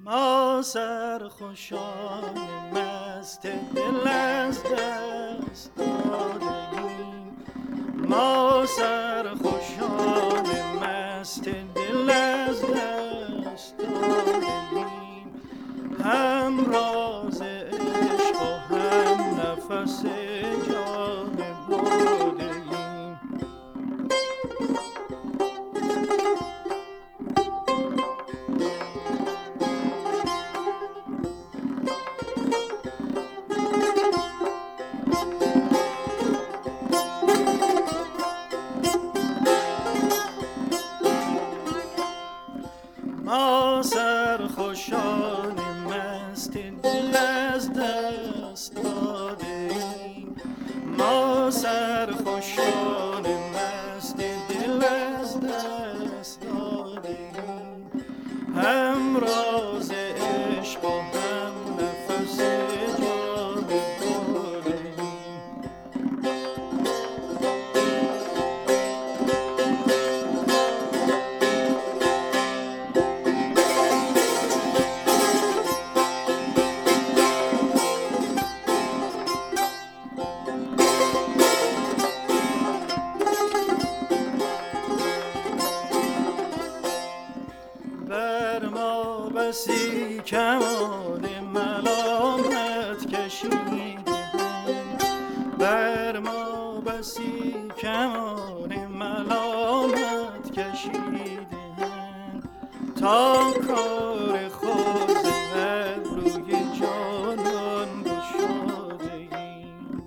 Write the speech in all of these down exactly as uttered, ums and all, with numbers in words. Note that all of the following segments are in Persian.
ما سرخوشان مست دل از دست دادیم، ما سرخوشان مست دل از دست دادیم، هم راز عشق و هم نفس جان باده ایم. ما سرخوشان مست دل از دست دادیم، ما سرخوشان مست دل از دست دادیم، هم راز عشق و هم نفس جان دادیم. بر ما بسی کمان ملامت کشیدند، بر ما بسی کمان ملامت کشیدند، تا کار خود ز ابروی جانان گشاده ایم.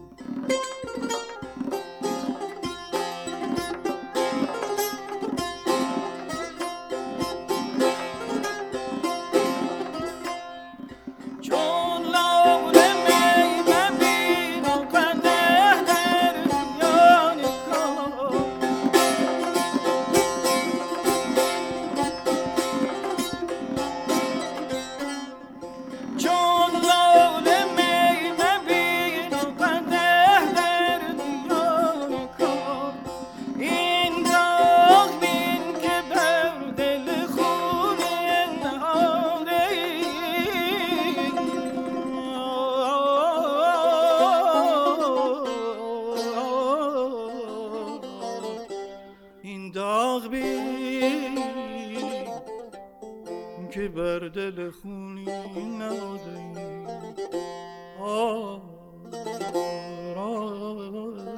چون لاله می مبین و قدح در میان کار، چون لاله می مبین و قدح در میان کار، این داغ بین که بر دل خونین نهاده این داغ بین که بر دل خونی نهاده. آه آه آه